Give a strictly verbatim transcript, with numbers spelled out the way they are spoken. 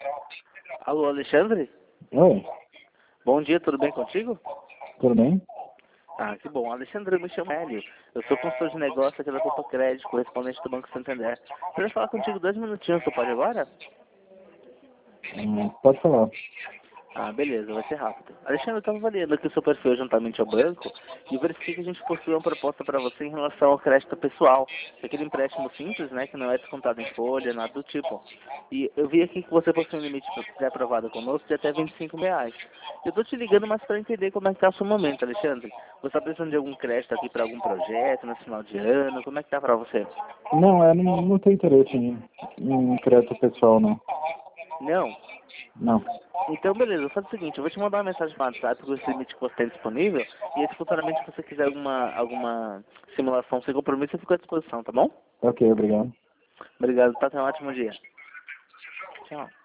Alô, Alexandre? Oi, Bom dia, tudo bem contigo? tudo bem? Ah, que bom. Alexandre, eu me chamo Hélio. Eu sou consultor de negócio aqui da Copa Crédito, correspondente do Banco Santander. Queria falar contigo dois minutinhos, tu pode agora? Hum, pode falar. Ah, beleza, vai ser rápido. Alexandre, eu estava avaliando aqui o seu perfil juntamente ao banco e verifiquei que a gente possui uma proposta para você em relação ao crédito pessoal. Aquele empréstimo simples, né, que não é descontado em folha, nada do tipo. E eu vi aqui que você possui um limite pré-aprovado conosco de até vinte e cinco reais. Eu estou te ligando mais para entender como é que está o seu momento, Alexandre. Você está precisando de algum crédito aqui para algum projeto, no final de ano? Como é que está para você? Não, é, não, não tenho interesse em, em crédito pessoal, não. Não? Não. Então, beleza, faz o seguinte, eu vou te mandar uma mensagem no WhatsApp com esse limite que você tem disponível, e aí, se futuramente você quiser alguma, alguma simulação sem compromisso, eu fico à disposição, tá bom? Ok, obrigado. Obrigado, tá? Tenha um ótimo dia. Tchau.